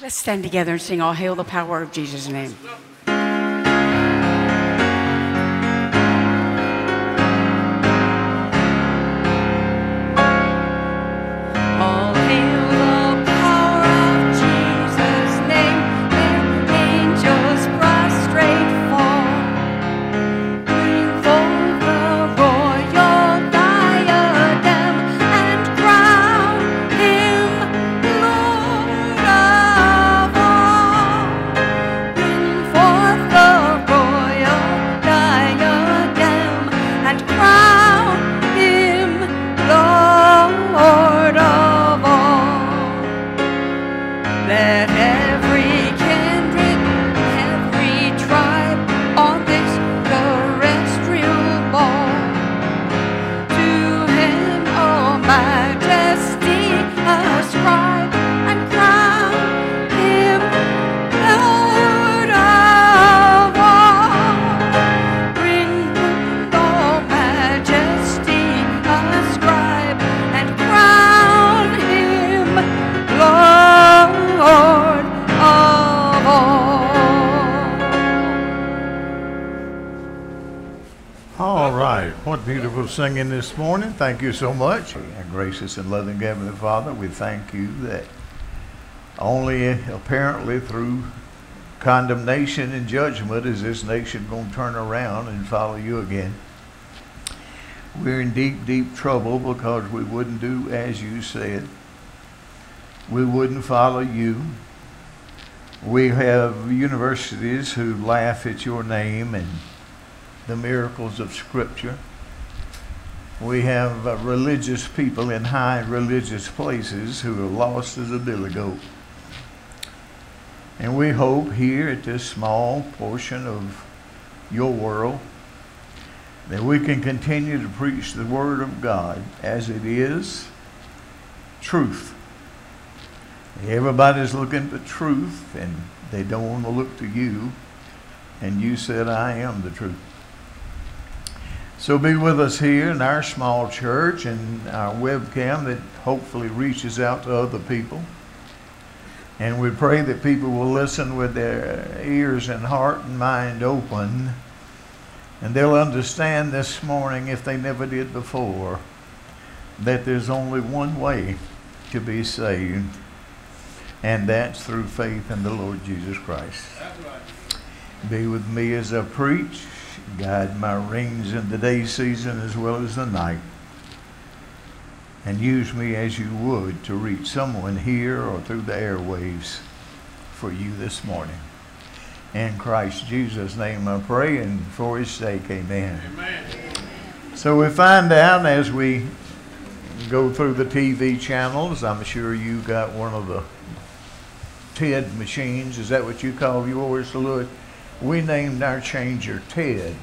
Let's stand together and sing All Hail the Power of Jesus' Name. Beautiful singing this morning. Thank you so much. Our gracious and loving Heavenly Father, we thank you that only apparently through condemnation and judgment is this nation going to turn around and follow you again. We're in deep, deep trouble because we wouldn't do as you said. We wouldn't follow you. We have universities who laugh at your name and the miracles of Scripture. We have religious people in high religious places who are lost as a billy goat. And we hope here at this small portion of your world that we can continue to preach the Word of God as it is, truth. Everybody's looking for truth and they don't want to look to you. And you said, I am the truth. So be with us here in our small church and our webcam that hopefully reaches out to other people. And we pray that people will listen with their ears and heart and mind open. And they'll understand this morning, if they never did before, that there's only one way to be saved. And that's through faith in the Lord Jesus Christ. That's right. Be with me as I preach. Guide my reins in the day season as well as the night. And use me as you would to reach someone here or through the airwaves for you this morning. In Christ Jesus' name I pray, and for his sake, amen. Amen. So we find out as we go through the TV channels, I'm sure you got one of the TED machines. Is that what you call yours, Louis? We named our changer Ted.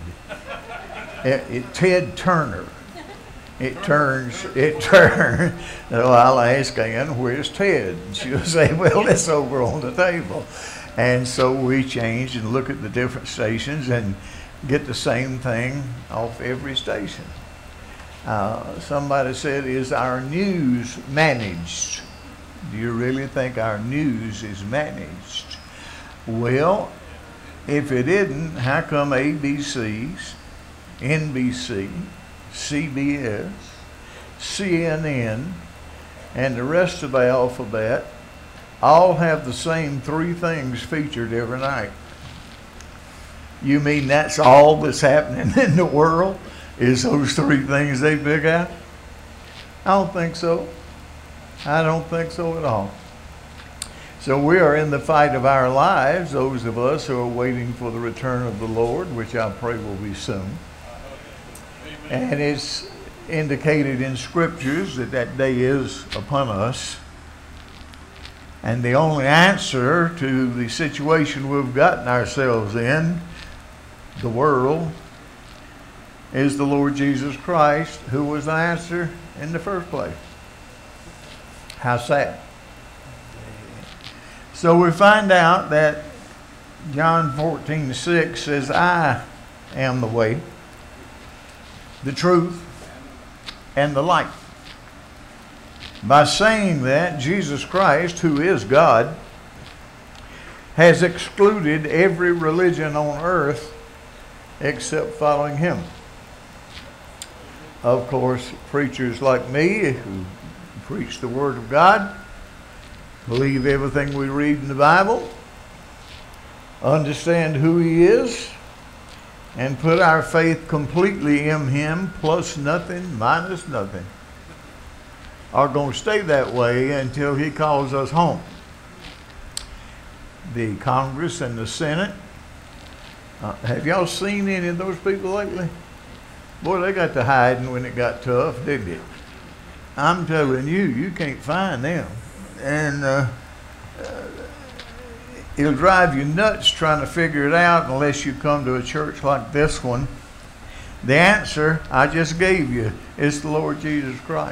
Ted Turner. It turns. So I'll ask Ann, where's Ted? And she'll say, well, it's over on the table. And so we change and look at the different stations and get the same thing off every station. Somebody said, is our news managed? Do you really think our news is managed? Well, if it isn't, how come ABC's, NBC, CBS, CNN, and the rest of the alphabet all have the same three things featured every night? You mean that's all that's happening in the world is those three things they pick out? I don't think so. I don't think so at all. So we are in the fight of our lives, those of us who are waiting for the return of the Lord, which I pray will be soon. Amen. And it's indicated in scriptures that that day is upon us. And the only answer to the situation we've gotten ourselves in, the world, is the Lord Jesus Christ, who was the answer in the first place. How sad. So we find out that John 14:6 says, I am the way, the truth, and the light. By saying that, Jesus Christ, who is God, has excluded every religion on earth except following him. Of course, preachers like me who preach the Word of God, believe everything we read in the Bible, understand who he is, and put our faith completely in him, plus nothing, minus nothing, are going to stay that way until he calls us home. The Congress and the Senate, have y'all seen any of those people lately? Boy, they got to hiding when it got tough, didn't it? I'm telling you, you can't find them. And it'll drive you nuts trying to figure it out unless you come to a church like this one. The answer I just gave you is the Lord Jesus Christ.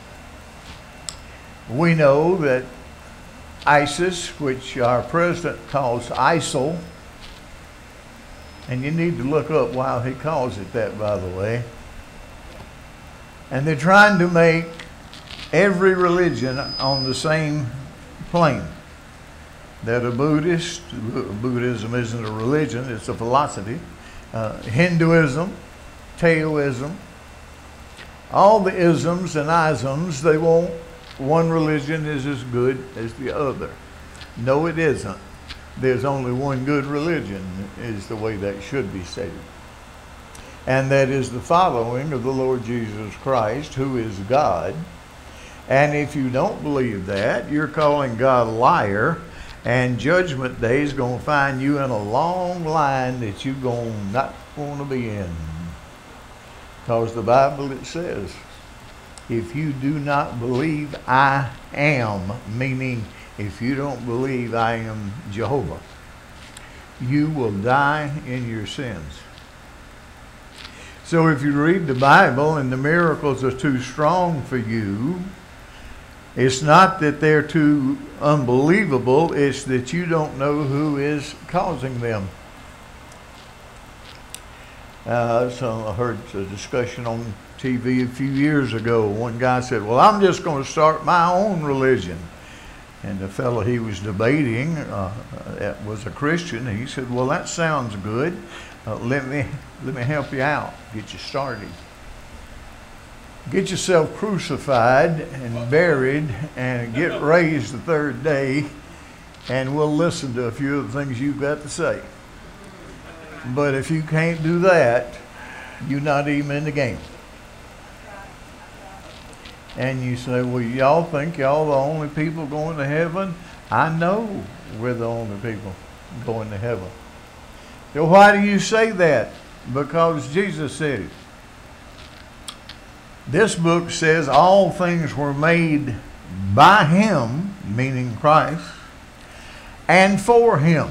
We know that ISIS, which our president calls ISIL, and you need to look up why he calls it that, by the way. And they're trying to make every religion on the same plane. That a Buddhist, Buddhism isn't a religion, it's a philosophy. Hinduism, Taoism, all the isms and isms, they want one religion is as good as the other. No, it isn't. There's only one good religion, is the way that should be stated. And that is the following of the Lord Jesus Christ, who is God. And if you don't believe that, you're calling God a liar, and Judgment Day is going to find you in a long line that you're going to not want to be in. Because the Bible, it says, if you do not believe I am, meaning if you don't believe I am Jehovah, you will die in your sins. So if you read the Bible and the miracles are too strong for you, it's not that they're too unbelievable, it's that you don't know who is causing them. So I heard a discussion on TV a few years ago. One guy said, well, I'm just going to start my own religion. And the fellow he was debating that was a Christian. He said, well, that sounds good. Let me help you out, get you started. Get yourself crucified and buried and get raised the third day, and we'll listen to a few of the things you've got to say. But if you can't do that, you're not even in the game. And you say, well, y'all think y'all the only people going to heaven? I know we're the only people going to heaven. So why do you say that? Because Jesus said it. This book says all things were made by him, meaning Christ, and for him.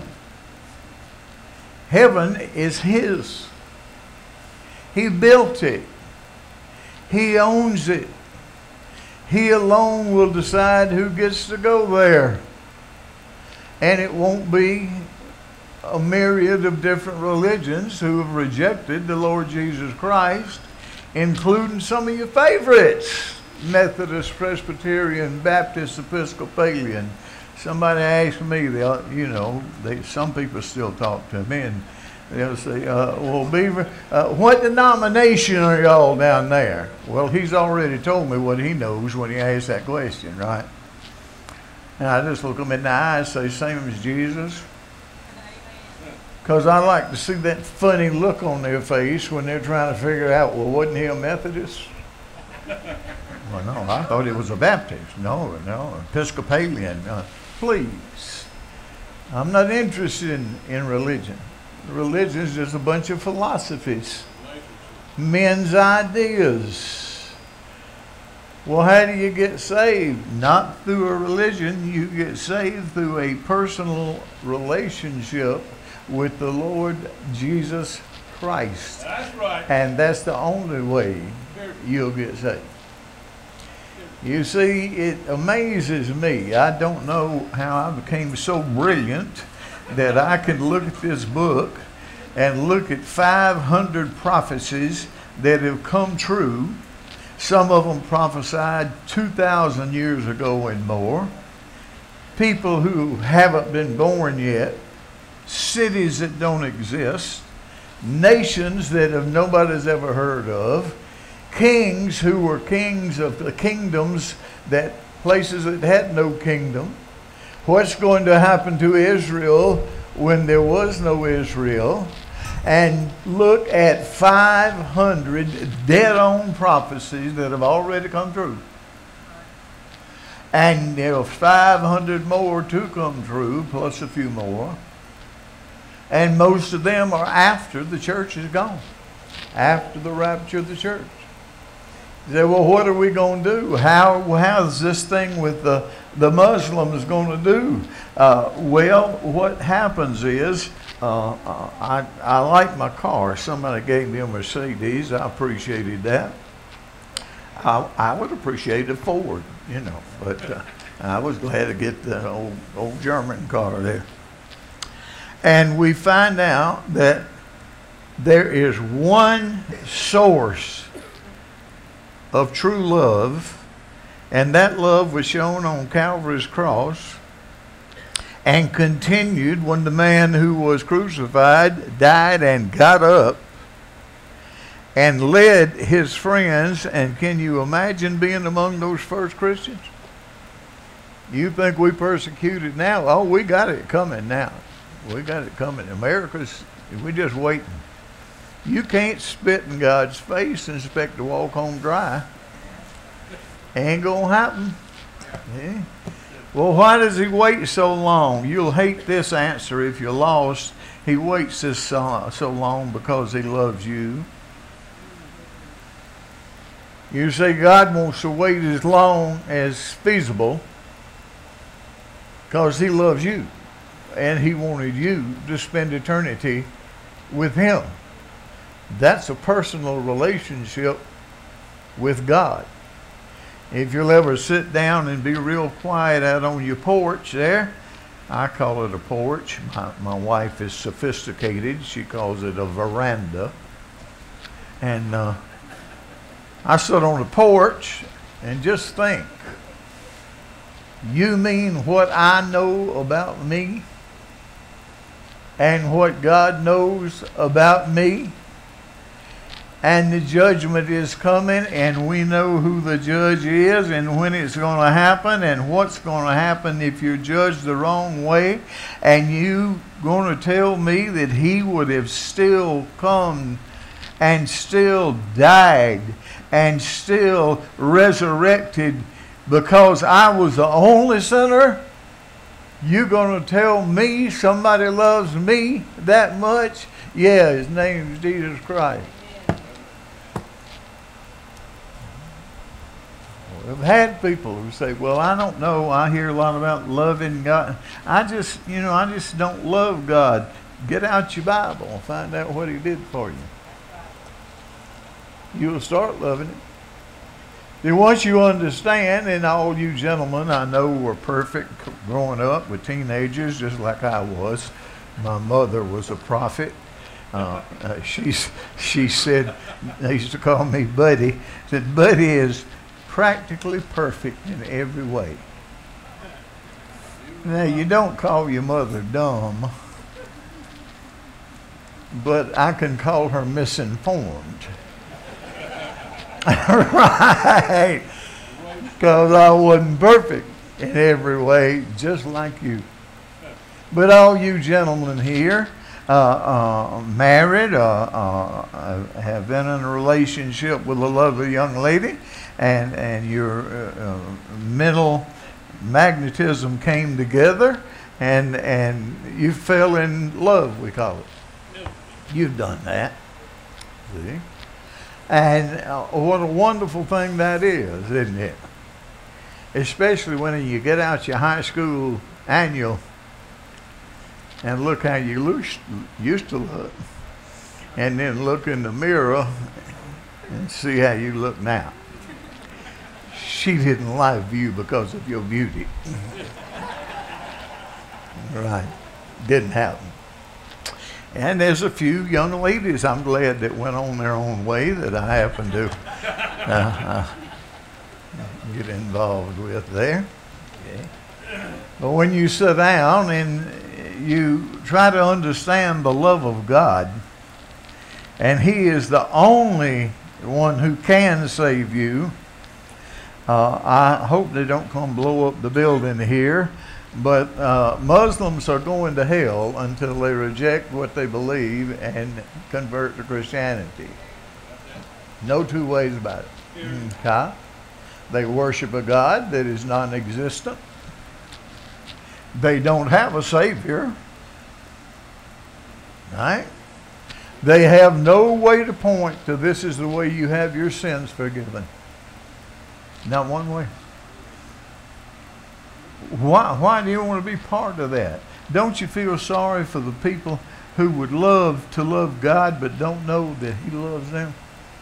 Heaven is his. He built it. He owns it. He alone will decide who gets to go there. And it won't be a myriad of different religions who have rejected the Lord Jesus Christ, including some of your favorites: Methodist, Presbyterian, Baptist, Episcopalian. Somebody asked me, some people still talk to me, and they'll say, well, Beaver, what denomination are y'all down there? Well, he's already told me what he knows when he asks that question, right? And I just look them in the eye and say, same as Jesus. Because I like to see that funny look on their face when they're trying to figure out, well, wasn't he a Methodist? Well, no, I thought it was a Baptist. No, Episcopalian. Please. I'm not interested in religion. Religion is just a bunch of philosophies. Men's ideas. Well, how do you get saved? Not through a religion. You get saved through a personal relationship with the Lord Jesus Christ. That's right. And that's the only way you'll get saved. You see, it amazes me. I don't know how I became so brilliant that I could look at this book and look at 500 prophecies that have come true. Some of them prophesied 2,000 years ago and more. People who haven't been born yet cities that don't exist, nations that nobody's ever heard of, kings who were kings of the kingdoms, that places that had no kingdom. What's going to happen to Israel when there was no Israel? And look at 500 dead-on prophecies that have already come true. And there are 500 more to come true, plus a few more. And most of them are after the church is gone, after the rapture of the church. You say, well, what are we going to do? How is this thing with the Muslims going to do? Well, what happens is, I like my car. Somebody gave me a Mercedes. I appreciated that. I would appreciate a Ford, you know, but I was glad to get the old German car there. And we find out that there is one source of true love, and that love was shown on Calvary's cross and continued when the man who was crucified died and got up and led his friends. And can you imagine being among those first Christians? You think we persecuted now? Oh, we got it coming now. We got it coming. We're just waiting. You can't spit in God's face and expect to walk home dry. Ain't gonna happen. Yeah. Well, why does he wait so long? You'll hate this answer if you're lost. He waits this so long because he loves you. You say God wants to wait as long as feasible because he loves you. And he wanted you to spend eternity with him. That's a personal relationship with God. If you'll ever sit down and be real quiet out on your porch there, I call it a porch. My wife is sophisticated. She calls it a veranda. And I sit on the porch and just think, you mean what I know about me and what God knows about me? And the judgment is coming, and we know who the judge is and when it's going to happen and what's going to happen if you're judged the wrong way. And you going to tell me that he would have still come and still died and still resurrected because I was the only sinner? You going to tell me somebody loves me that much? Yeah, his name is Jesus Christ. We've had people who say, well, I don't know. I hear a lot about loving God. I just don't love God. Get out your Bible and find out what he did for you. You'll start loving it. Then once you understand, and all you gentlemen I know were perfect growing up with teenagers just like I was. My mother was a prophet. She said, they used to call me Buddy, said Buddy is practically perfect in every way. Now, you don't call your mother dumb, but I can call her misinformed. Right. Because I wasn't perfect in every way, just like you. But all you gentlemen here, married, have been in a relationship with a lovely young lady, and your mental magnetism came together, and you fell in love, we call it. You've done that. See? And what a wonderful thing that is, isn't it? Especially when you get out your high school annual and look how you used to look, and then look in the mirror and see how you look now. She didn't love you because of your beauty. Right. Didn't happen. And there's a few young ladies I'm glad that went on their own way that I happen to get involved with there. Okay. But when you sit down and you try to understand the love of God, and He is the only one who can save you. I hope they don't come blow up the building here, but Muslims are going to hell until they reject what they believe and convert to Christianity. No two ways about it. Okay? They worship a God that is non-existent. They don't have a Savior. Right? They have no way to point to this is the way you have your sins forgiven. Not one way. Why do you want to be part of that? Don't you feel sorry for the people who would love to love God but don't know that He loves them?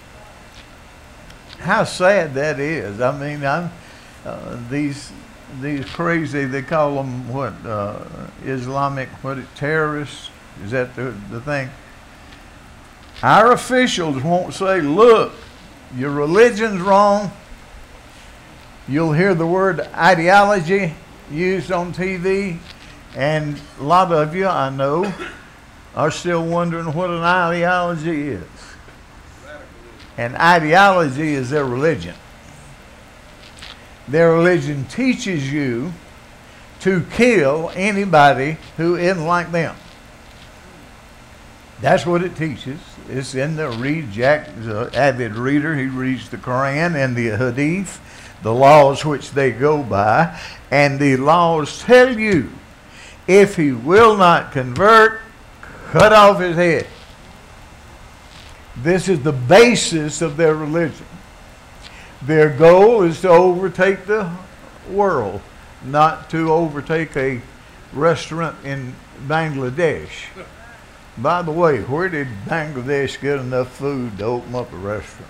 How sad that is. I mean, these crazy, they call them what, Islamic, terrorists? Is that the thing? Our officials won't say, look, your religion's wrong. You'll hear the word ideology used on TV, and a lot of you, I know, are still wondering what an ideology is. And ideology is their religion. Their religion teaches you to kill anybody who isn't like them. That's what it teaches. It's in the Jack's an avid reader. He reads the Quran and the Hadith, the laws which they go by, and the laws tell you if he will not convert, cut off his head. This is the basis of their religion. Their goal is to overtake the world, not to overtake a restaurant in Bangladesh. By the way, where did Bangladesh get enough food to open up a restaurant?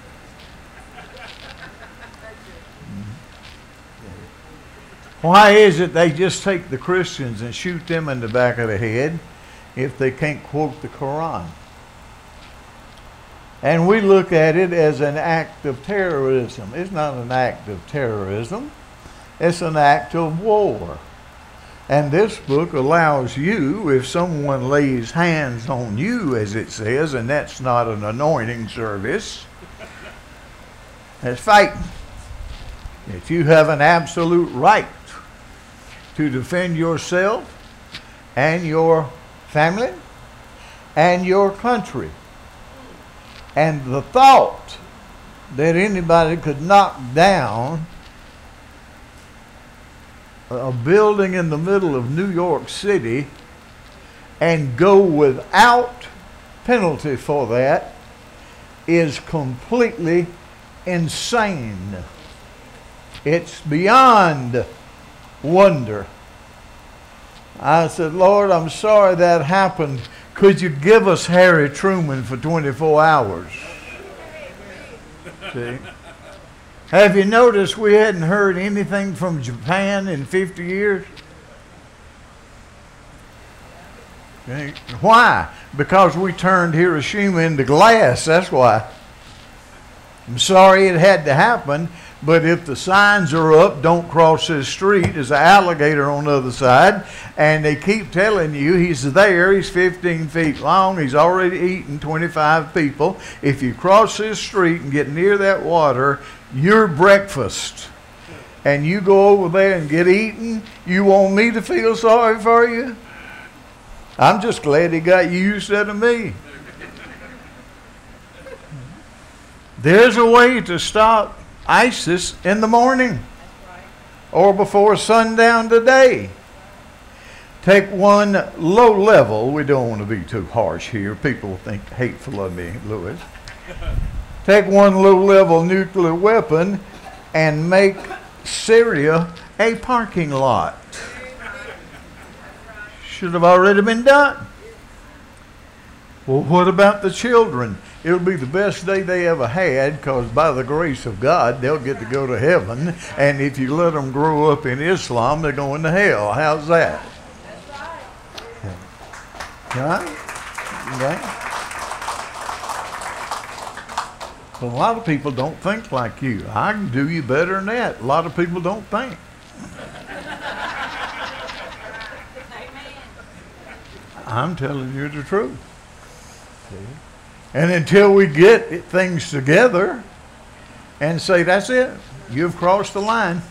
Why is it they just take the Christians and shoot them in the back of the head if they can't quote the Quran? And we look at it as an act of terrorism. It's not an act of terrorism. It's an act of war. And this book allows you, if someone lays hands on you, as it says, and that's not an anointing service, that's fighting. That you have an absolute right to defend yourself and your family and your country. And the thought that anybody could knock down a building in the middle of New York City and go without penalty for that is completely insane. It's beyond wonder. I said, Lord, I'm sorry that happened. Could you give us Harry Truman for 24 hours? See? Have you noticed we hadn't heard anything from Japan in 50 years? Okay. Why? Because we turned Hiroshima into glass, that's why. I'm sorry it had to happen, but if the signs are up, don't cross this street, there's an alligator on the other side, and they keep telling you he's there, he's 15 feet long, he's already eaten 25 people. If you cross this street and get near that water, you're breakfast. And you go over there and get eaten, you want me to feel sorry for you? I'm just glad he got you instead of me. There's a way to stop ISIS in the morning or before sundown today. Take one low level, we don't want to be too harsh here, people think hateful of me, Louis. Take one low level nuclear weapon and make Syria a parking lot. Should have already been done. Well, what about the children? It'll be the best day they ever had, because by the grace of God, they'll get to go to heaven. And if you let them grow up in Islam, they're going to hell. How's that? Right? Okay. But a lot of people don't think like you. I can do you better than that. A lot of people don't think. I'm telling you the truth. See? And until we get things together and say, that's it, you've crossed the line,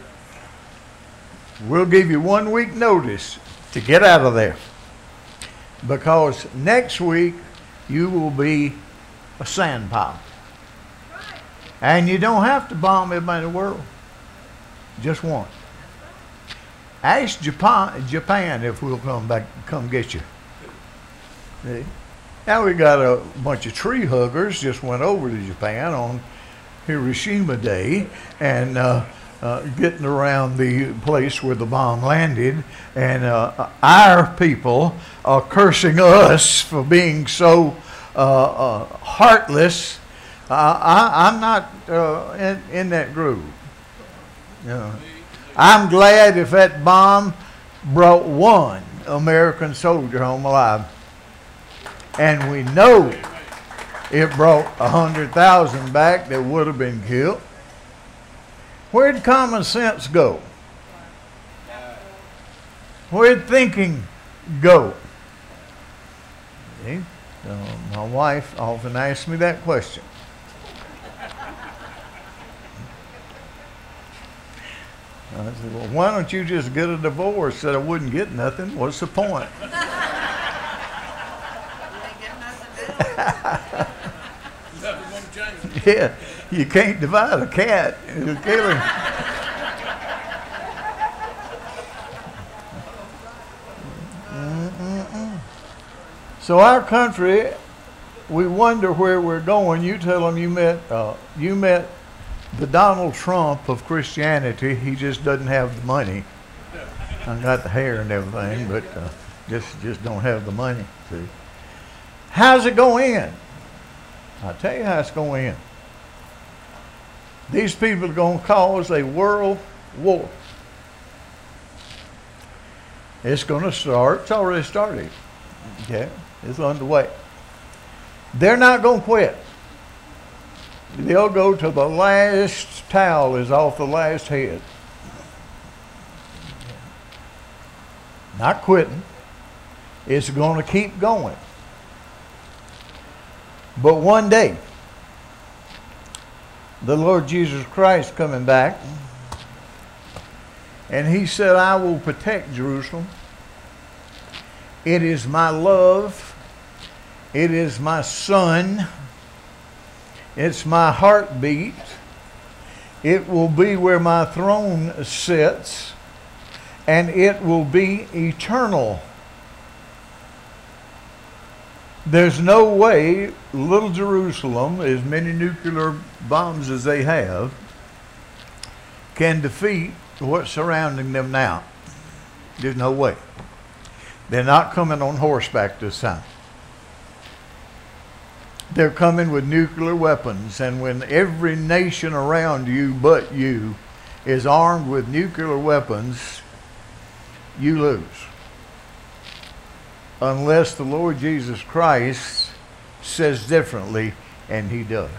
we'll give you 1 week notice to get out of there. Because next week you will be a sand pile. And you don't have to bomb everybody in the world. Just one. Ask Japan if we'll come get you. See? Now we got a bunch of tree huggers just went over to Japan on Hiroshima Day and getting around the place where the bomb landed, and our people are cursing us for being so heartless. I'm not in that group. You know, I'm glad if that bomb brought one American soldier home alive. And we know it brought 100,000 back that would have been killed. Where'd common sense go? Where'd thinking go? See? My wife often asks me that question. I said, well, why don't you just get a divorce? Said I wouldn't get nothing. What's the point? Yeah, you can't divide a cat. It'll kill him. So our country, we wonder where we're going. You tell them you met the Donald Trump of Christianity. He just doesn't have the money. I got the hair and everything, but just don't have the money. See? How's it going in? I'll tell you how it's going in. These people are going to cause a world war. It's going to start. It's already started. Okay? It's underway. They're not going to quit. They'll go till the last towel is off the last head. Not quitting. It's going to keep going. But one day, the Lord Jesus Christ coming back, and he said, I will protect Jerusalem. It is my love. It is my son. It's my heartbeat. It will be where my throne sits, and it will be eternal. There's no way little Jerusalem, as many nuclear bombs as they have, can defeat what's surrounding them now. There's no way. They're not coming on horseback this time. They're coming with nuclear weapons, and when every nation around you but you is armed with nuclear weapons, you lose. Unless the Lord Jesus Christ says differently, and he does.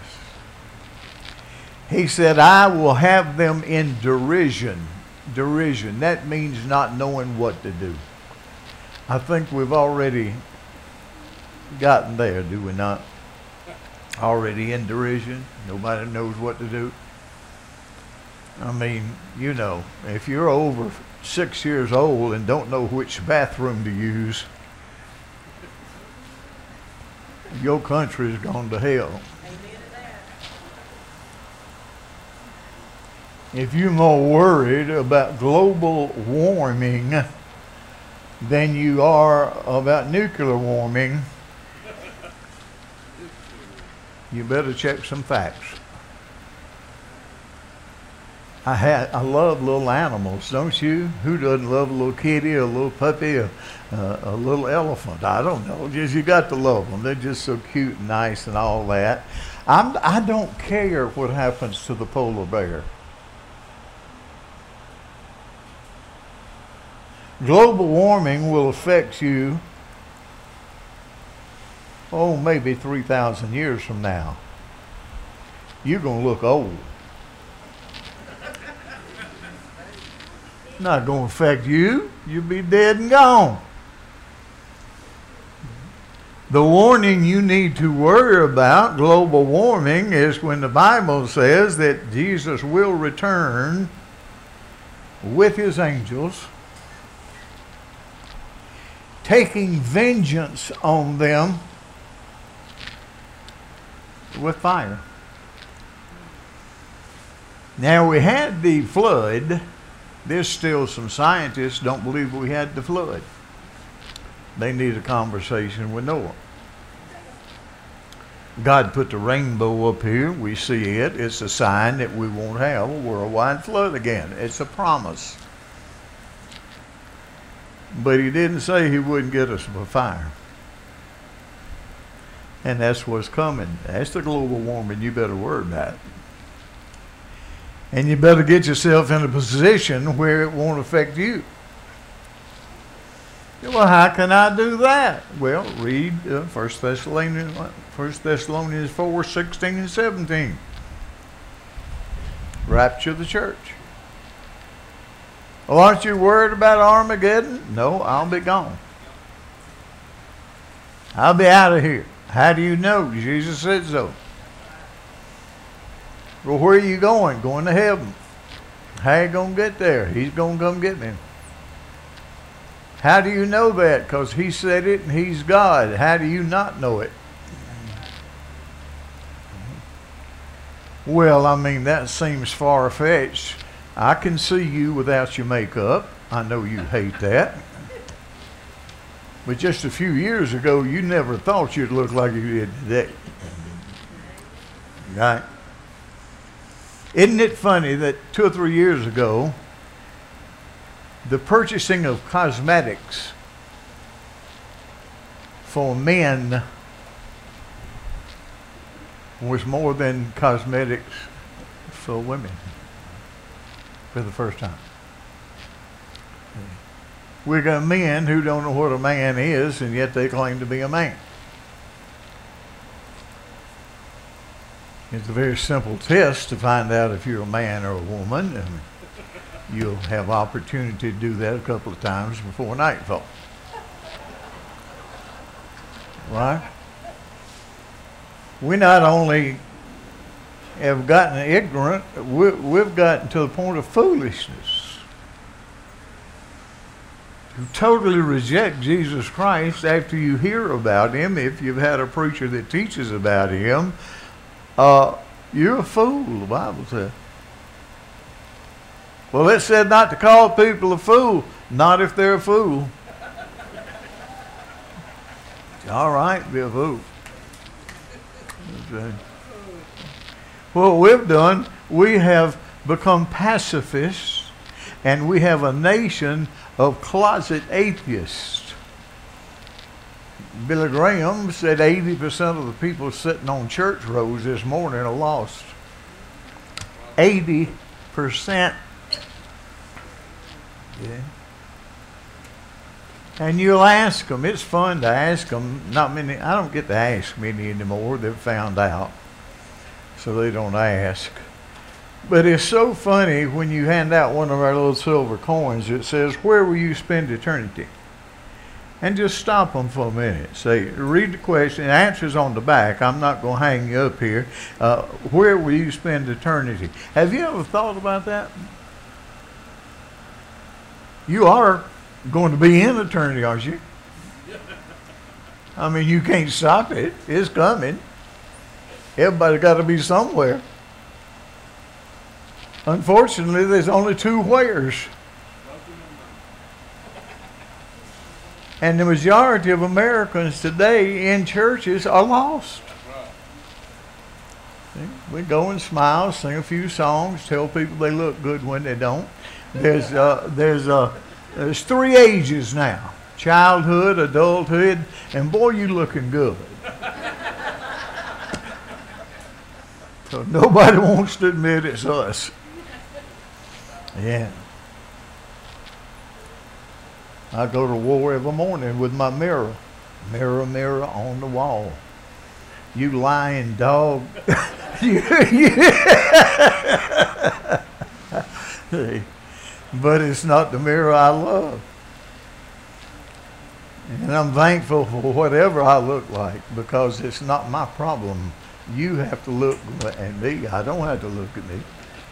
He said, I will have them in derision. Derision. That means not knowing what to do. I think we've already gotten there, do we not? Already in derision. Nobody knows what to do. I mean, you know, if you're over 6 years old and don't know which bathroom to use, your country's gone to hell. If you're more worried about global warming than you are about nuclear warming, you better check some facts. I love little animals, don't you? Who doesn't love a little kitty, a little puppy, a little elephant? I don't know. Just you got to love them. They're just so cute and nice and all that. I don't care what happens to the polar bear. Global warming will affect you, maybe 3,000 years from now. You're going to look old. Not going to affect you. You'll be dead and gone. The warning you need to worry about, global warming, is when the Bible says that Jesus will return with his angels, taking vengeance on them with fire. Now, we had the flood. There's still some scientists don't believe we had the flood. They need a conversation with Noah. God put the rainbow up here. We see it. It's a sign that we won't have a worldwide flood again. It's a promise. But he didn't say he wouldn't get us a fire. And that's what's coming. That's the global warming you better worry about. And you better get yourself in a position where it won't affect you. Well, how can I do that? Well, read 1 Thessalonians 4, 16 and 17. Rapture the church. Well, aren't you worried about Armageddon? No, I'll be gone. I'll be out of here. How do you know? Jesus said so. Well, where are you going? Going to heaven. How you going to get there? He's going to come get me. How do you know that? Because he said it and he's God. How do you not know it? Well, I mean, that seems far-fetched. I can see you without your makeup. I know you hate that. But just a few years ago, you never thought you'd look like you did today. Right? Isn't it funny that 2 or 3 years ago, the purchasing of cosmetics for men was more than cosmetics for women for the first time. We got men who don't know what a man is, and yet they claim to be a man. It's a very simple test to find out if you're a man or a woman, and you'll have opportunity to do that a couple of times before nightfall. Right? We not only have gotten ignorant, we've gotten to the point of foolishness. You totally reject Jesus Christ after you hear about him. If you've had a preacher that teaches about him, you're a fool, the Bible says. Well, it said not to call people a fool, not if they're a fool. All right, be a fool. Okay. What we've done, we have become pacifists, and we have a nation of closet atheists. Billy Graham said 80% of the people sitting on church rows this morning are lost. 80%. Yeah. And you'll ask them. It's fun to ask them. Not many. I don't get to ask many anymore. They've found out, so they don't ask. But it's so funny when you hand out one of our little silver coins. It says, "Where will you spend eternity?" And just stop them for a minute. Say, read the question. The answer's on the back. I'm not going to hang you up here. Where will you spend eternity? Have you ever thought about that? You are going to be in eternity, aren't you? I mean, you can't stop it. It's coming. Everybody's got to be somewhere. Unfortunately, there's only two wheres. And the majority of Americans today in churches are lost. We go and smile, sing a few songs, tell people they look good when they don't. There's 3 ages now: childhood, adulthood, and boy, you looking good. So nobody wants to admit it's us. Yeah. I go to war every morning with my mirror. Mirror, mirror on the wall. You lying dog. But it's not the mirror I love. And I'm thankful for whatever I look like, because it's not my problem. You have to look at me. I don't have to look at me.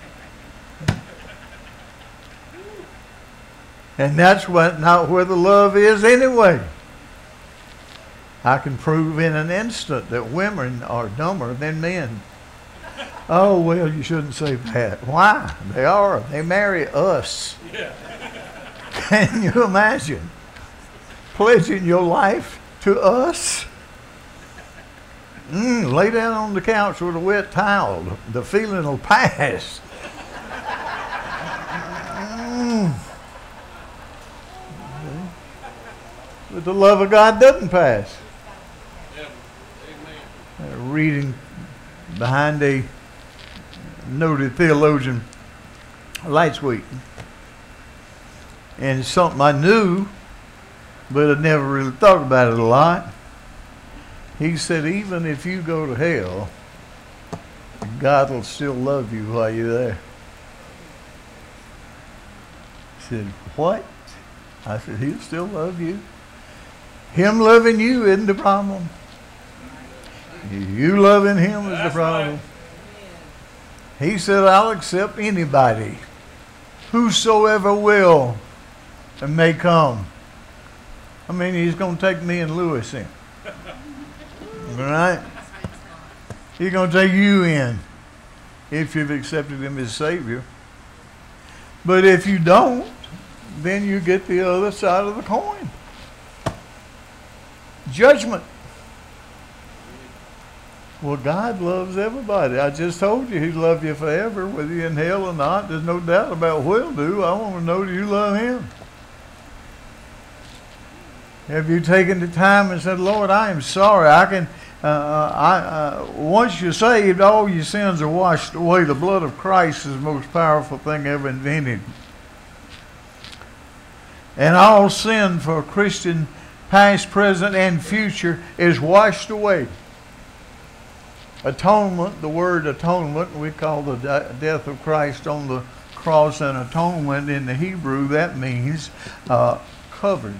And that's not where the love is anyway. I can prove in an instant that women are dumber than men. Oh, well, you shouldn't say that. Why? They are. They marry us. Yeah. Can you imagine pledging your life to us? Lay down on the couch with a wet towel. The feeling will pass. But the love of God doesn't pass. Reading behind a noted theologian last week, and it's something I knew, but I never really thought about it a lot. He said, even if you go to hell, God will still love you while you're there. I said, what? I said, he'll still love you. Him loving you isn't the problem. You loving him is the problem. He said, I'll accept anybody, whosoever will and may come. I mean, he's going to take me and Lewis in. All right? He's going to take you in if you've accepted him as Savior. But if you don't, then you get the other side of the coin. Judgment. Well, God loves everybody. I just told you he'd love you forever, whether you're in hell or not. There's no doubt about what he'll do. I want to know that you love him. Have you taken the time and said, Lord, I am sorry. Once you're saved, all your sins are washed away. The blood of Christ is the most powerful thing ever invented. And all sin for a Christian, past, present, and future, is washed away. Atonement, the word atonement, we call the death of Christ on the cross an atonement in the Hebrew. That means covered.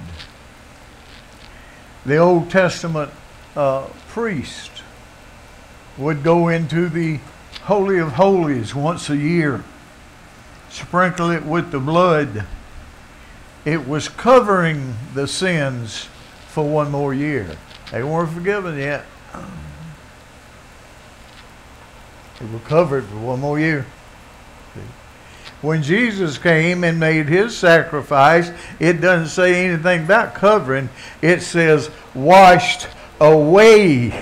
The Old Testament priest would go into the Holy of Holies once a year, sprinkle it with the blood. It was covering the sins for one more year. They weren't forgiven yet. They were covered for one more year. When Jesus came and made his sacrifice, it doesn't say anything about covering. It says washed away.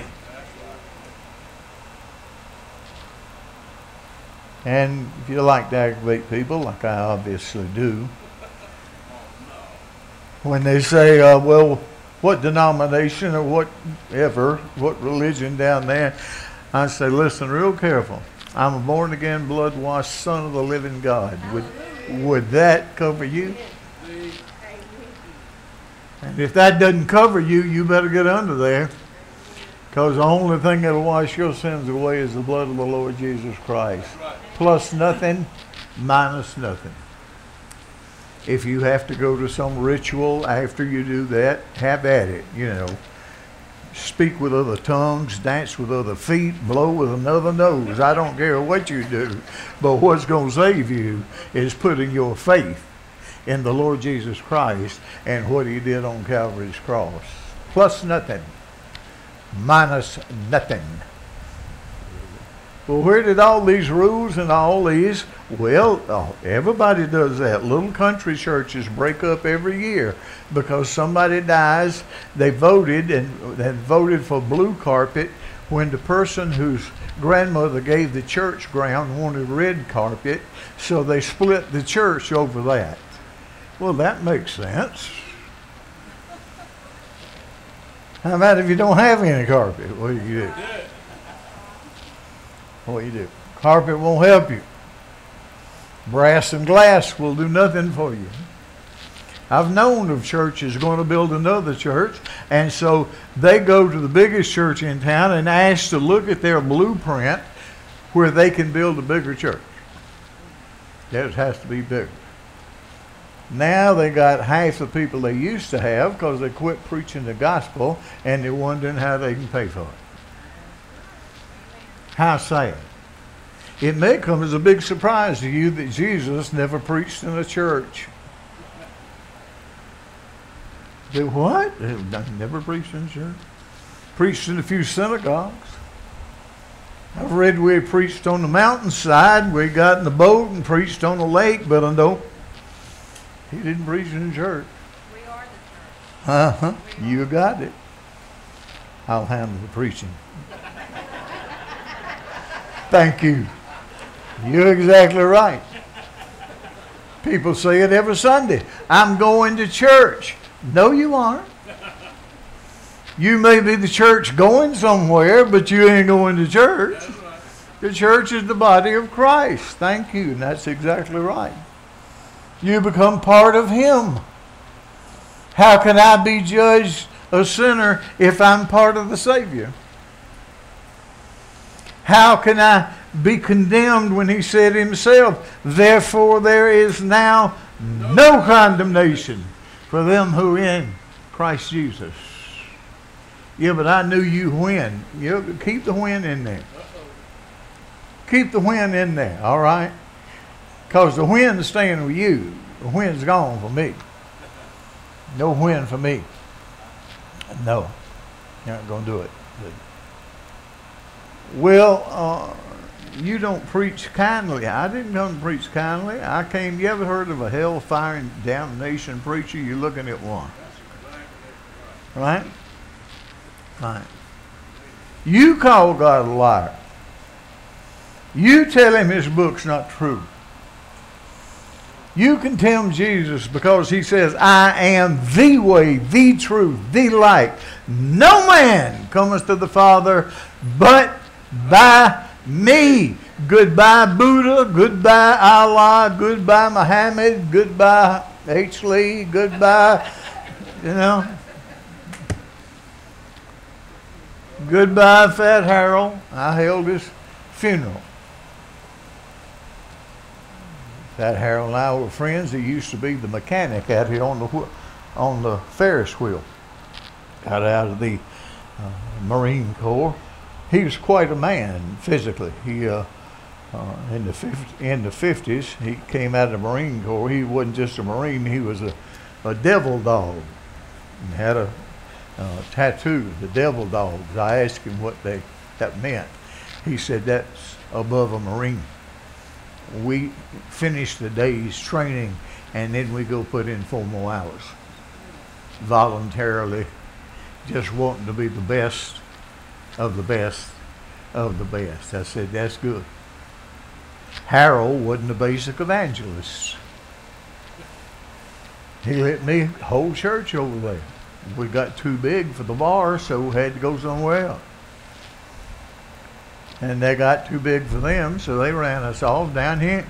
And if you like to aggravate people, like I obviously do, when they say, well, what denomination or whatever, what religion down there, I say, listen real careful. I'm a born-again, blood-washed son of the living God. Would that cover you? And if that doesn't cover you, you better get under there. Because the only thing that'll wash your sins away is the blood of the Lord Jesus Christ. Plus nothing, minus nothing. If you have to go to some ritual after you do that, have at it, you know. Speak with other tongues, dance with other feet, blow with another nose. I don't care what you do. But what's going to save you is putting your faith in the Lord Jesus Christ and what he did on Calvary's cross. Plus nothing. Minus nothing. Well, where did all these rules and all these? Well, everybody does that. Little country churches break up every year because somebody dies. They voted and they voted for blue carpet when the person whose grandmother gave the church ground wanted red carpet, so they split the church over that. Well, that makes sense. How about if you don't have any carpet? What do you do? What do you do? Carpet won't help you. Brass and glass will do nothing for you. I've known of churches going to build another church, and so they go to the biggest church in town and ask to look at their blueprint where they can build a bigger church. That has to be bigger. Now they got half the people they used to have because they quit preaching the gospel and they're wondering how they can pay for it. How sad. It may come as a big surprise to you that Jesus never preached in a church. They what? Never preached in a church? Preached in a few synagogues. I've read where he preached on the mountainside, where he got in the boat and preached on the lake, but I don't. He didn't preach in the church. We are the church. You got it. I'll handle the preaching. Thank you. You're exactly right. People say it every Sunday. I'm going to church. No, you aren't. You may be the church going somewhere, but you ain't going to church. The church is the body of Christ. Thank you. And that's exactly right. You become part of Him. How can I be judged a sinner if I'm part of the Savior? How can I be condemned when He said Himself, therefore there is now no condemnation for them who are in Christ Jesus? Yeah, but I knew you when. Keep the when in there. Keep the when in there, all right? Because the when's staying with you. The when's gone for me. No when for me. No. You're not going to do it. Well, you don't preach kindly. I didn't come to preach kindly. You ever heard of a hellfire and damnation preacher? You're looking at one. Right? Right. You call God a liar. You tell Him His book's not true. You condemn Jesus because He says, I am the way, the truth, the light. No man cometh to the Father but by me. Goodbye Buddha, goodbye Allah, goodbye Muhammad, goodbye H. Lee, goodbye, goodbye Fat Harold. I held his funeral. Fat Harold and I were friends. He used to be the mechanic out here on the Ferris wheel. Got out of the Marine Corps. He was quite a man physically. He in the 50s, he came out of the Marine Corps. He wasn't just a Marine. He was a devil dog and had a tattoo, the devil dogs. I asked him what that meant. He said that's above a Marine. We finish the day's training and then we go put in 4 more hours. Voluntarily, just wanting to be the best of the best of the best. I said, that's good. Harold wasn't a basic evangelist. He let me hold church over there. We got too big for the bar, so we had to go somewhere else. And they got too big for them, so they ran us all down here.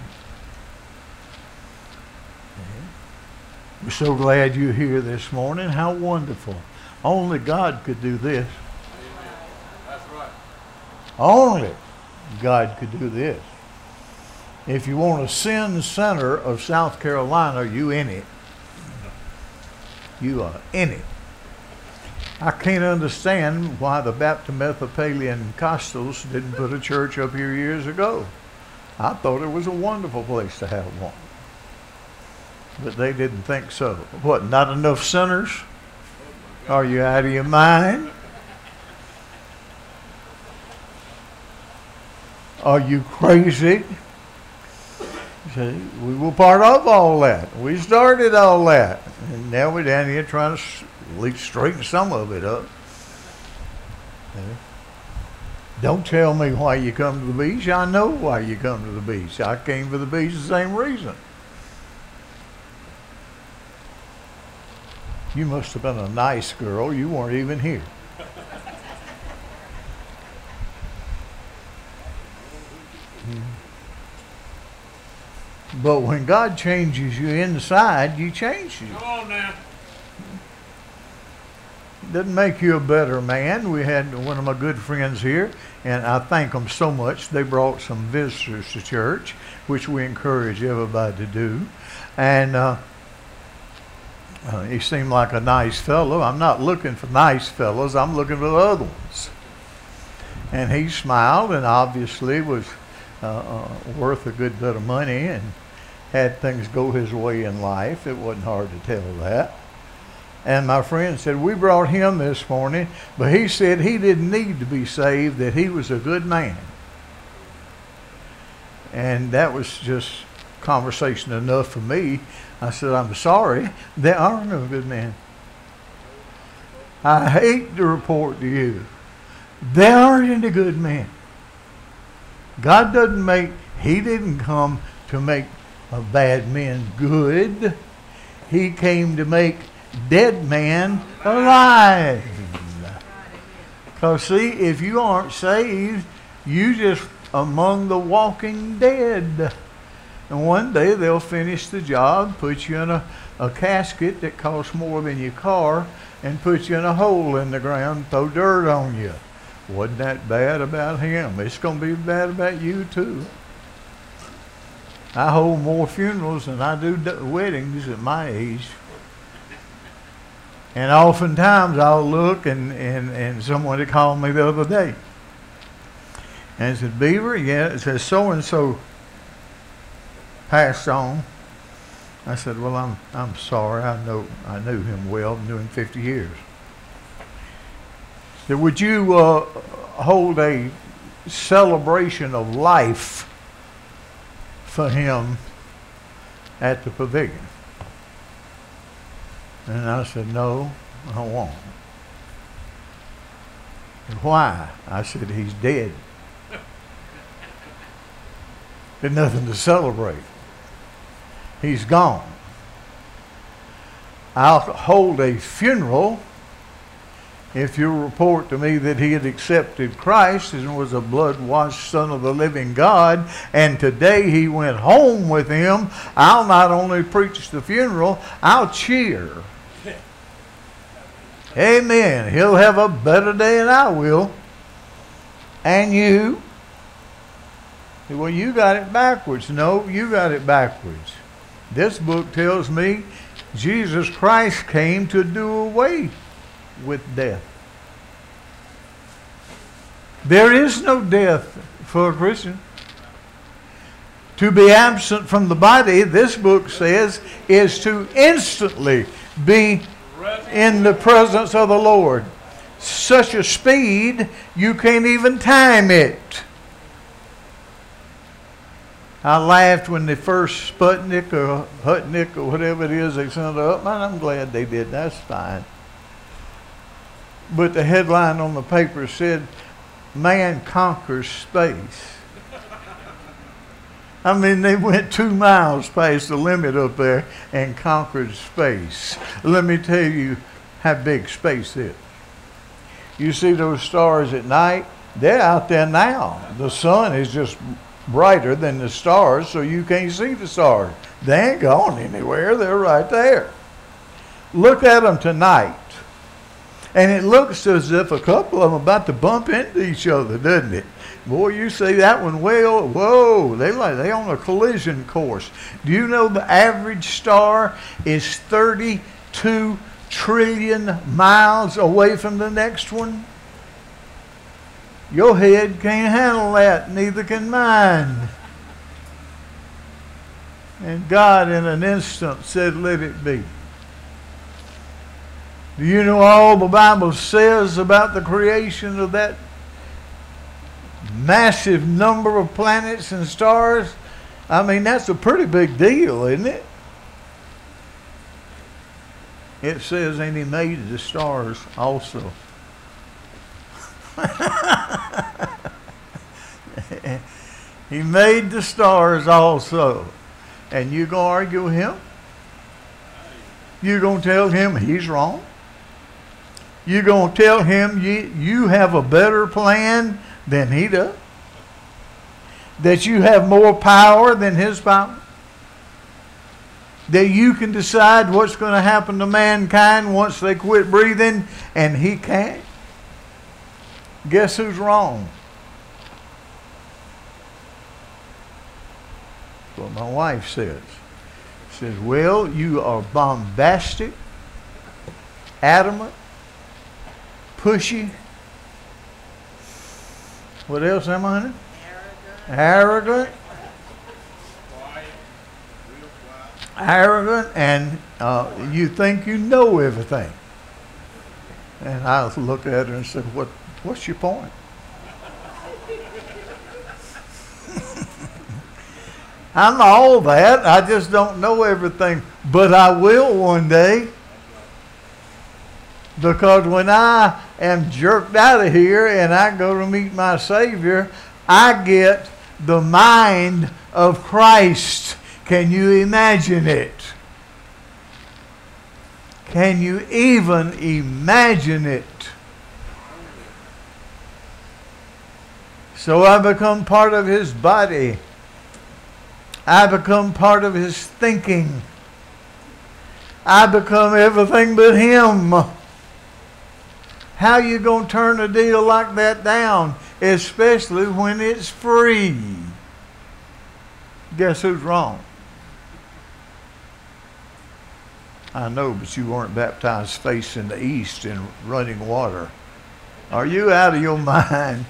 We're so glad you're here this morning. How wonderful. Only God could do this. That's right. Only God could do this. If you want a sin center of South Carolina, you in it. You are in it. I can't understand why the Baptist Episcopalian Costals didn't put a church up here years ago. I thought it was a wonderful place to have one. But they didn't think so. What, not enough sinners? Are you out of your mind? Are you crazy? See, we were part of all that. We started all that. And now we're down here trying to at least straighten some of it up. Don't tell me why you come to the beach. I know why you come to the beach. I came for the beach the same reason. You must have been a nice girl. You weren't even here. But when God changes you inside, you change you. Come on now. Doesn't make you a better man. We had one of my good friends here, and I thank them so much. They brought some visitors to church, which we encourage everybody to do. And He seemed like a nice fellow. I'm not looking for nice fellows. I'm looking for the other ones. And he smiled and obviously was worth a good bit of money and had things go his way in life. It wasn't hard to tell that. And my friend said, we brought him this morning, but he said he didn't need to be saved, that he was a good man. And that was just conversation enough for me. I said, I'm sorry, there are no good men. I hate to report to you, there aren't any good men. God doesn't make, he didn't come to make bad men good. He came to make dead men alive. Because see, if you aren't saved, you just among the walking dead. And one day they'll finish the job, put you in a casket that costs more than your car, and put you in a hole in the ground, throw dirt on you. Wasn't that bad about him? It's going to be bad about you too. I hold more funerals than I do weddings at my age. And oftentimes I'll look and someone had called me the other day. And said, Beaver, yeah, it says so-and-so passed on. I said, well, I'm sorry. I knew him well. I knew him 50 years. Said, would you hold a celebration of life for him at the pavilion? And I said, no, I won't. And why? I said, he's dead. There's nothing to celebrate. He's gone. I'll hold a funeral if you'll report to me that he had accepted Christ and was a blood-washed Son of the living God, and today he went home with him. I'll not only preach the funeral, I'll cheer. Amen. He'll have a better day than I will. And you? Well, you got it backwards. No, you got it backwards. This book tells me Jesus Christ came to do away with death. There is no death for a Christian. To be absent from the body, this book says, is to instantly be in the presence of the Lord. Such a speed, you can't even time it. I laughed when the first Sputnik or Hutnik or whatever it is they sent up, and I'm glad they did. That's fine. But the headline on the paper said, man conquers space. I mean, they went 2 miles past the limit up there and conquered space. Let me tell you how big space is. You see those stars at night? They're out there now. The sun is just brighter than the stars, so you can't see the stars. They ain't gone anywhere. They're right there. Look at them tonight. And it looks as if a couple of them are about to bump into each other, doesn't it? Boy, you see that one, well, whoa, they on a collision course. Do you know the average star is 32 trillion miles away from the next one? Your head can't handle that, neither can mine. And God in an instant said, let it be. Do you know all the Bible says about the creation of that massive number of planets and stars? I mean, that's a pretty big deal, isn't it? It says, and he made the stars also. He made the stars also. And you going to argue with him? You going to tell him he's wrong? You going to tell him you have a better plan than he does? That you have more power than his power? That you can decide what's going to happen to mankind once they quit breathing and he can't? Guess who's wrong? That's what my wife says. She says, well, you are bombastic, adamant, pushy. What else am I? Arrogant. Arrogant, and you think you know everything. And I looked at her and said, what's your point? I'm all that. I just don't know everything. But I will one day. Because when I am jerked out of here and I go to meet my Savior, I get the mind of Christ. Can you imagine it? Can you even imagine it? So I become part of His body. I become part of His thinking. I become everything but Him. How you going to turn a deal like that down? Especially when it's free. Guess who's wrong? I know, but you weren't baptized facing the east in running water. Are you out of your mind?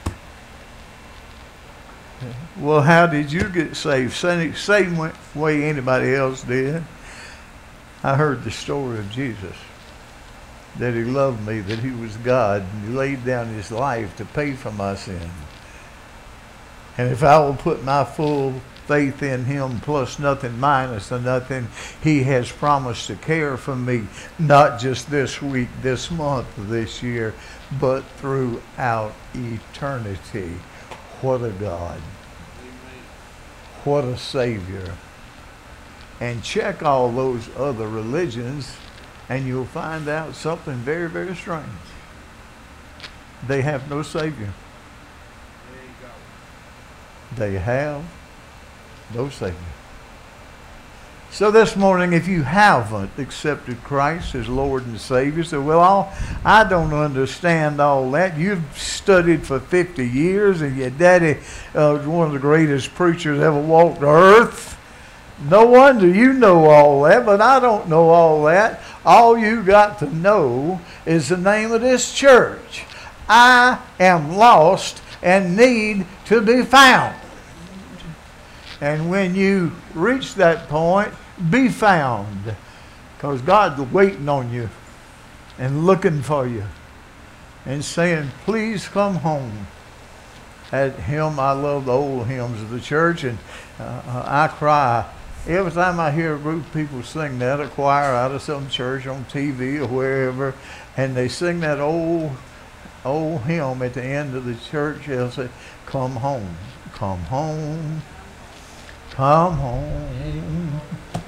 Well, how did you get saved? Same way anybody else did. I heard the story of Jesus. That He loved me, that He was God, and He laid down His life to pay for my sin. And if I will put my full faith in Him, plus nothing minus the nothing, He has promised to care for me, not just this week, this month, this year, but throughout eternity. What a God. What a Savior. And check all those other religions, and you'll find out something very, very strange. They have no Savior. They have no Savior. So this morning, if you haven't accepted Christ as Lord and Savior, say, well, I don't understand all that. You've studied for 50 years, and your daddy was one of the greatest preachers ever walked the earth. No wonder you know all that, but I don't know all that. All you got to know is the name of this church. I am lost and need to be found. And when you reach that point, be found. Because God's waiting on you and looking for you and saying, please come home. That hymn, I love the old hymns of the church, and I cry every time I hear a group of people sing that, a choir out of some church on TV or wherever, and they sing that old hymn at the end of the church. They'll say, come home, come home. Come home,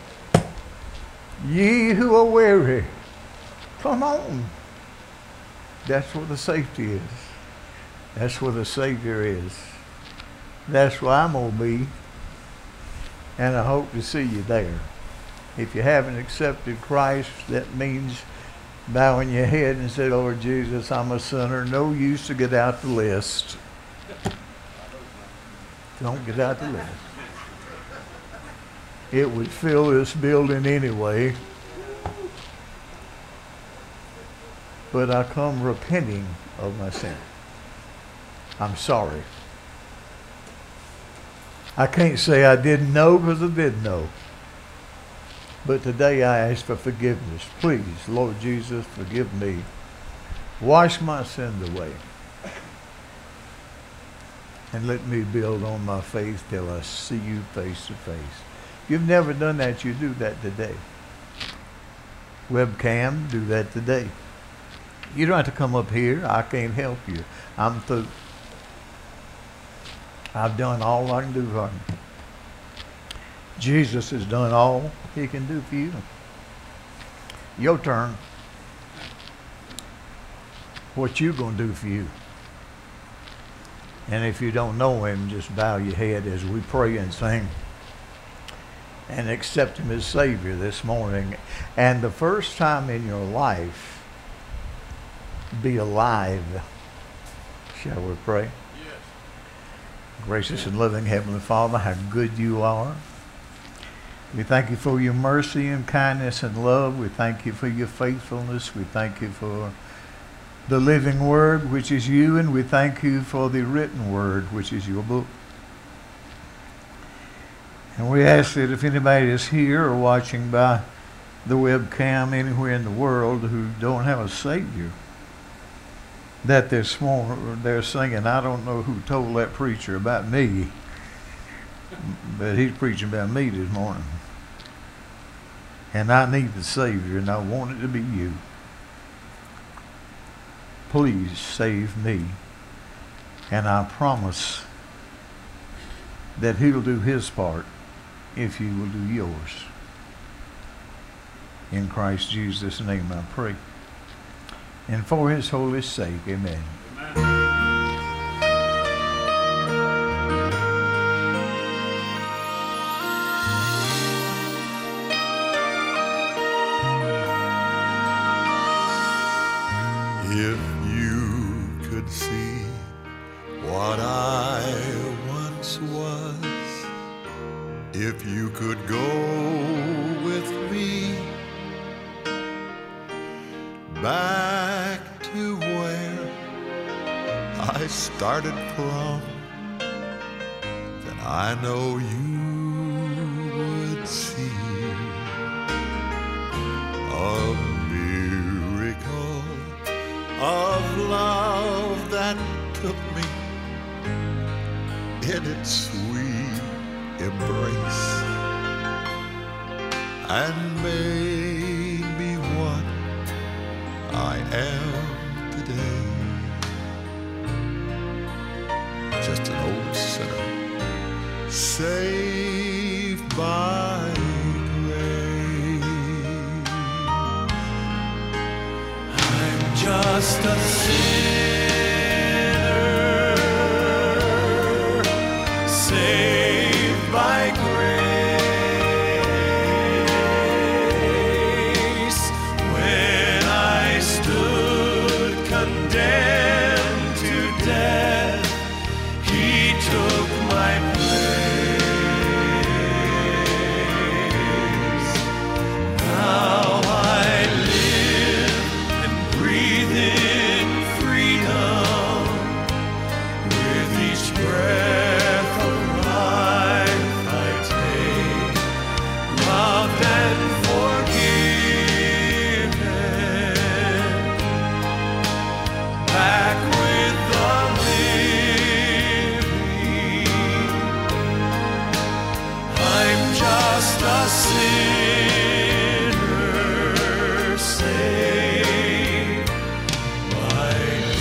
ye who are weary, come on. That's where the safety is. That's where the Savior is. That's where I'm going to be. And I hope to see you there. If you haven't accepted Christ, that means bowing your head and say, Lord Jesus, I'm a sinner. No use to get out the list. Don't get out the list. It would fill this building anyway. But I come repenting of my sin. I'm sorry. I can't say I didn't know, because I did know. But today I ask for forgiveness. Please, Lord Jesus, forgive me. Wash my sins away. And let me build on my faith till I see you face to face. If you've never done that, you do that today. Webcam, do that today. You don't have to come up here. I can't help you. I'm through. I've done all I can do for you. Jesus has done all He can do for you. Your turn. What you going to do for you? And if you don't know Him, just bow your head as we pray and sing. And accept Him as Savior this morning. And the first time in your life, be alive. Shall we pray? Yes. Gracious and loving Heavenly Father, how good you are. We thank you for your mercy and kindness and love. We thank you for your faithfulness. We thank you for the living word, which is you, and we thank you for the written word, which is your book. And we ask that if anybody is here or watching by the webcam anywhere in the world who don't have a Savior, that this morning they're singing, I don't know who told that preacher about me, but he's preaching about me this morning. And I need the Savior, and I want it to be you. Please save me. And I promise that he'll do his part if you will do yours. In Christ Jesus' name I pray. And for his holy sake, amen. If you could see what I once was, if you could go with me back to where I started from, then I know you would see a miracle of love that took me in its sweet embrace and made me what I am today. Just an old sinner saved by grace. I'm just a sinner saved by grace. When I stood condemned to death, he took my place. Now I live and breathe in freedom with each breath of life I take, loved and forgiven, back with the living. I'm just a sinner saved by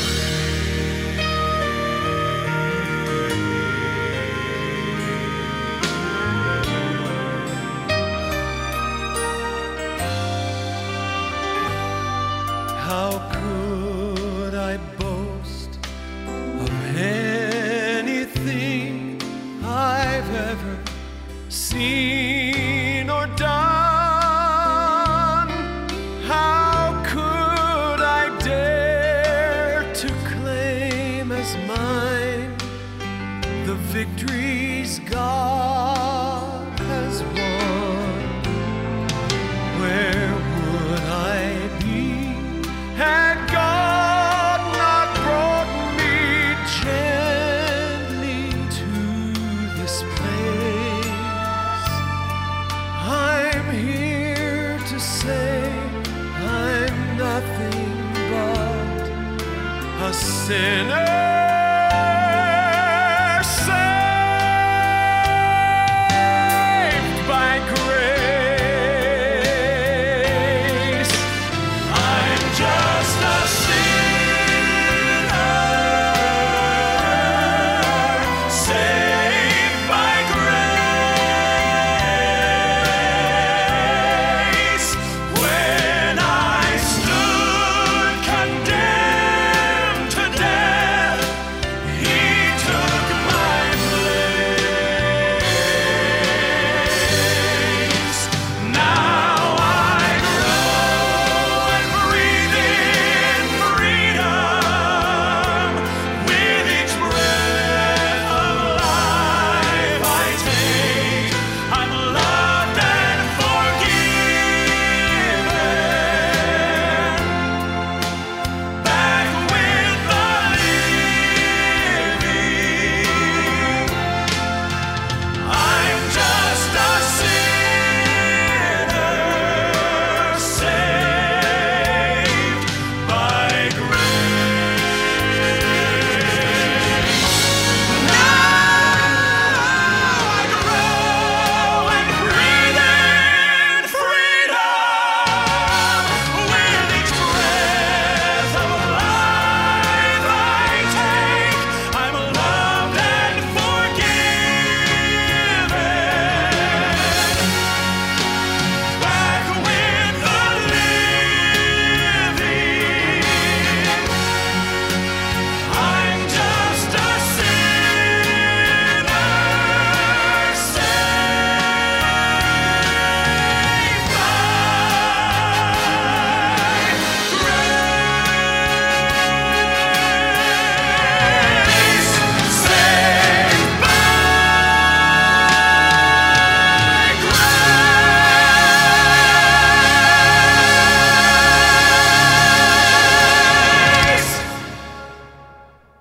How could I boast of anything I've ever seen or done? How could I dare to claim as mine the victories God has won? Where would I be had God not brought me gently to this place? I'm here to say I'm nothing but a sinner